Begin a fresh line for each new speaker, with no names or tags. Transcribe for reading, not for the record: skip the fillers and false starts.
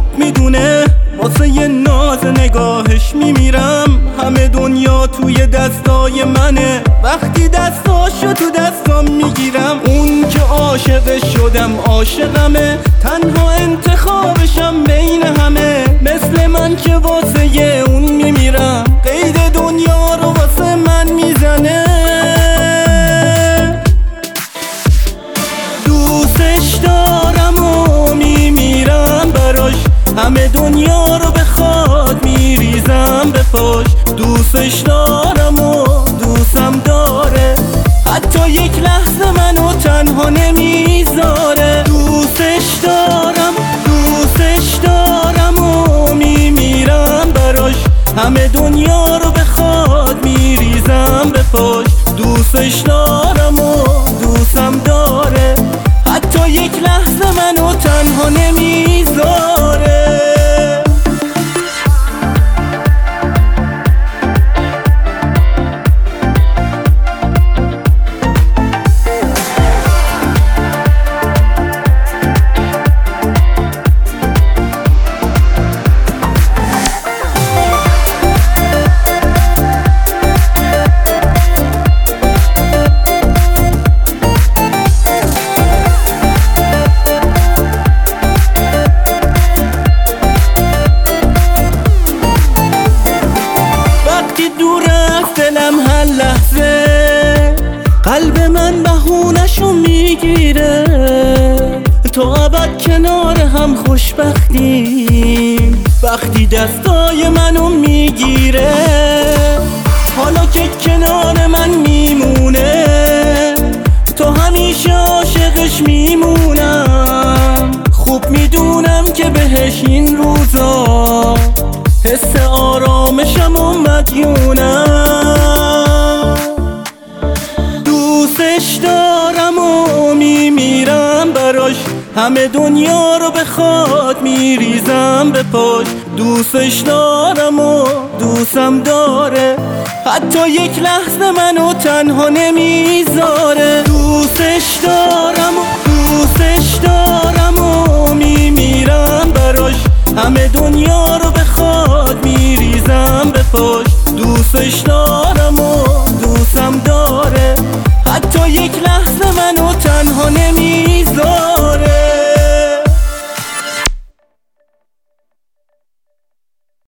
خوب میدونه واسه یه ناز نگاهش میمیرم. همه دنیا توی دستای منه، وقتی دستاشو تو دستام میگیرم. اون که عاشقش شدم عاشقمه، تنها انتخابشم بین همه. مثل من که واسه یه اون میمیرم، قید دنیا رو واسه من میزنه. دوستش دارم و میمیرم براش، همه دنیا رو بخواد میریزم به پاش. دوستش دارم و دوستم داره، حتی یک لحظه منو تنها نمیذاره. دوستش دارم و میمیرم براش، همه دنیا رو بخواد میریزم به پاش. دوستش دارم و دوستم داره، حتی یک لحظه منو تنها نمیذاره. دلم هر لحظه قلب من بهونشو میگیره. تا ابد کنار هم خوشبختیم، وقتی دستای منو میگیره. حالا که کنار من میمونه، تا همیشه عاشقش میمونم. خوب میدونم که بهش این روزا حس آرامشم و مدیونم. دوستش دارم و میمیرم براش، همه دنیا رو بخواد میریزم به پاش. دوستش دارم و دوستم داره، حتی یک لحظه منو تنها نمیذاره. دوستش دارم و میمیرم براش، همه دنیا رو بخواد میریزم به پاش. دوستش دارم و دوستم داره، حتی یک لحظه منو تنها نمیذاره.